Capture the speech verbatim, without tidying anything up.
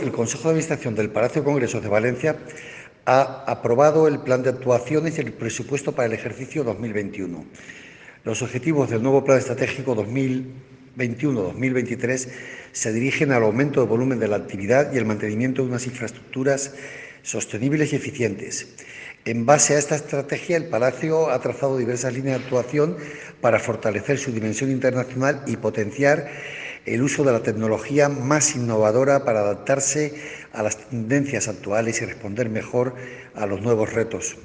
El Consejo de Administración del Palacio de Congresos de Valencia ha aprobado el Plan de Actuaciones y el presupuesto para el ejercicio dos mil veintiuno. Los objetivos del nuevo Plan Estratégico dos mil veintiuno dos mil veintitrés se dirigen al aumento del volumen de la actividad y el mantenimiento de unas infraestructuras sostenibles y eficientes. En base a esta estrategia, el Palacio ha trazado diversas líneas de actuación para fortalecer su dimensión internacional y potenciar el uso de la tecnología más innovadora para adaptarse a las tendencias actuales y responder mejor a los nuevos retos.